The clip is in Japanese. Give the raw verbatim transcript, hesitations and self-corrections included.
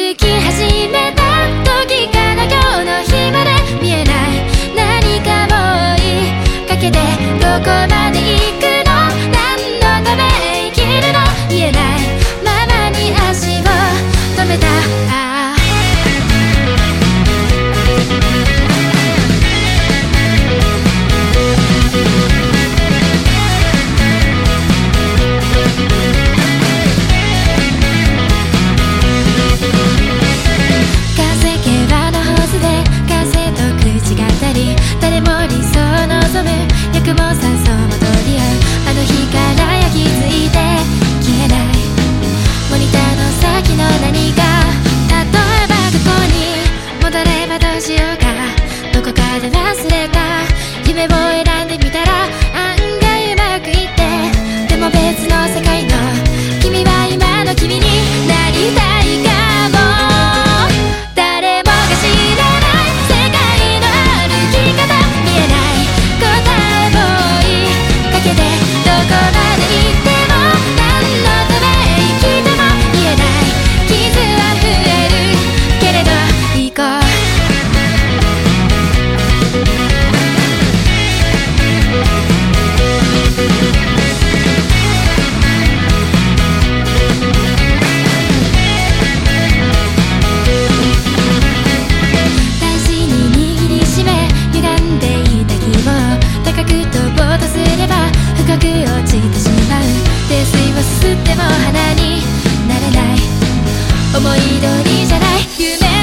き始めた時から今日の日まで見えない何かを追いかけてどこまで行くの何のため生きるの言えないままに足を止めたああ誰も理想を望む役も酸素も取り合うあの日から焼き付いて消えないモニターの先の何か例えば過去に戻ればどうしようかどこかで忘れた夢を選んでみたら案外うまくいってでも別の世界の君は今の君になりたいかも誰もが知らない世界の歩き方見えない答えを追いかけてどこまで行っても何のため生きても言えない傷は増えるけれど行こう大事に握りしめ歪んでいた希望高く飛ぼうとすれば深く落ちてしまう泥酔をすすっても花になれない思い通りじゃない夢